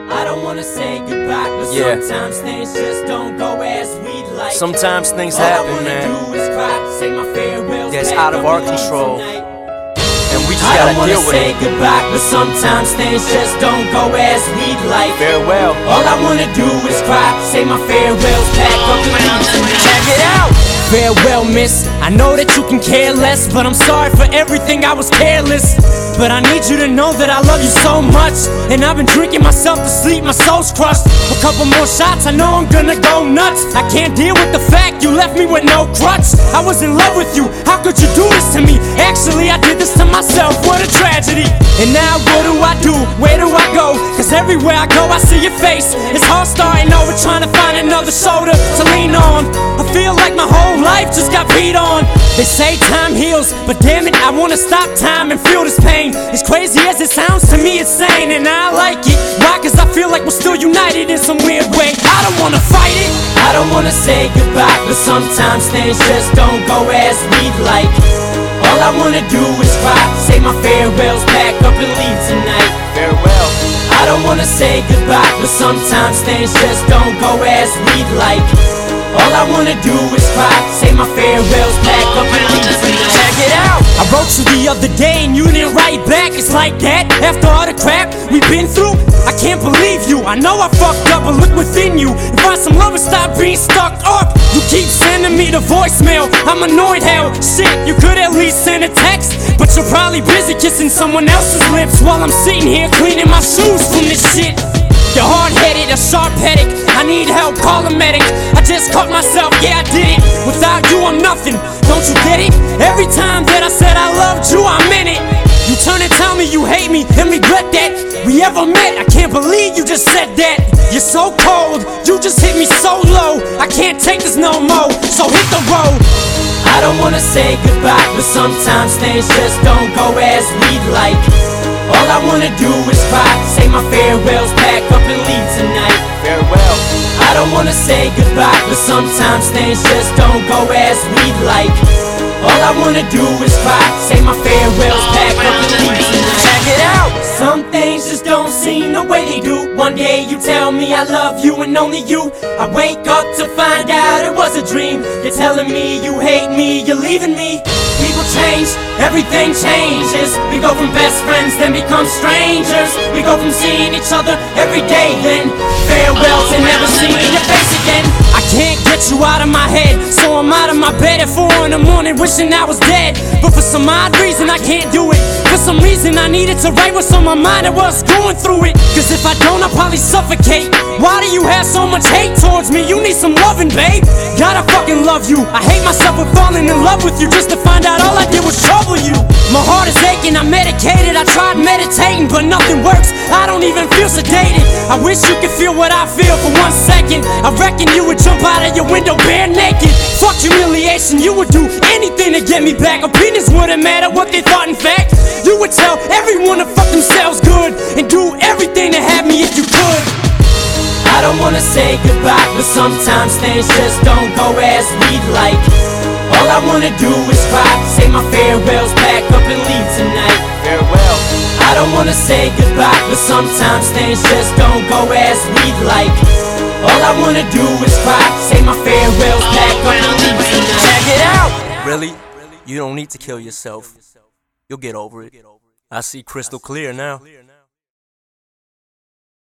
I don't wanna say goodbye, but sometimes things just don't go as we'd like. Sometimes things happen, man, that's out of our control, and we just gotta deal with it. I don't wanna say goodbye, but sometimes things just don't go as we'd like. Farewell. All I wanna do is cry, say my farewells, pack up and leave tonight. Check it out. Farewell, miss, I know that you can care less, but I'm sorry for everything, I was careless. But I need you to know that I love you so much, and I've been drinking myself to sleep, my soul's crushed. A couple more shots, I know I'm gonna go nuts. I can't deal with the fact you left me with no crutch. I was in love with you, how could you do this to me? Actually, I did this to myself, what a tragedy. And now what do? Where do I go? Cause everywhere I go I see your face. It's hard starting over, trying to find another shoulder to lean on. I feel like my whole life just got beat on. They say time heals, but damn it, I wanna stop time and feel this pain. As crazy as it sounds to me, it's sane, and I like it. Why? Cause I feel like we're still united in some weird way. I don't wanna fight it, I don't wanna say goodbye, but sometimes things just don't go as we'd like. All I wanna do is cry, say my farewells, pack up and leave tonight. Farewell. I don't wanna say goodbye, but sometimes things just don't go as we'd like. All I wanna do is cry, say my farewells, pack up and leave tonight. Check it out. I wrote you the other day and you didn't write back. It's like that, after all the crap we've been through. I can't believe you, I know I fucked up, but look within you and find some love and stop being stuck up. You keep sending me the voicemail, I'm annoyed, hell, shit, you could at least send a text. But you're probably busy kissing someone else's lips while I'm sitting here cleaning my shoes from this shit. You're hard-headed, a sharp headache, I need help, call a medic. I just caught myself, yeah I did it. Without you I'm nothing, don't you get it? Every time that I said I loved you, I meant it. You turn and tell me you hate me and regret that we ever met. I can't believe you just said that. You're so cold, you just hit me so low. I can't take this no more, so hit the road. I don't wanna say goodbye, but sometimes things just don't go as we'd like. All I wanna do is cry, say my farewells, pack up and leave tonight. Farewell. I don't wanna say goodbye, but sometimes things just don't go as we'd like. All I wanna do is cry, say my farewells, pack up and leave tonight. Check it out. Some things just don't seem the way they do. One day you tell me I love you and only you. I wake up to find out it was a dream. You're telling me you hate me, you're leaving me. People change, everything changes. We go from best friends, then become strangers. We go from seeing each other every day, then farewells and never seeing your face again. I can't get you out of my head, so I'm out of my bed at 4 in the morning wishing I was dead. But for some odd reason I can't do it. For some reason I needed to write what's on my mind and what's going through it. Cause if I don't I'll probably suffocate. Why do you have so much hate towards me? You need some loving, babe. Gotta fucking love you. I hate myself for falling in love with you just to find out all I did was trouble you. My heart is aching, I'm medicated. I tried meditating but nothing works. I don't even feel sedated. I wish you could feel what I feel for 1 second. I reckon you would jump out of your window bare naked. Fuck humiliation, you would do anything to get me back. Opinions wouldn't matter what they thought in fact. You would tell everyone to fuck themselves good and do everything to have me if you could. I don't wanna say goodbye, but sometimes things just don't go as we'd like. All I wanna do is cry, say my farewells, pack up and leave tonight. Farewell. I don't wanna say goodbye, but sometimes things just don't go as we'd like. All I wanna do is cry, say my farewells, pack up and leave tonight. Check it out. Really? You don't need to kill yourself. You'll get over it. I see crystal clear now.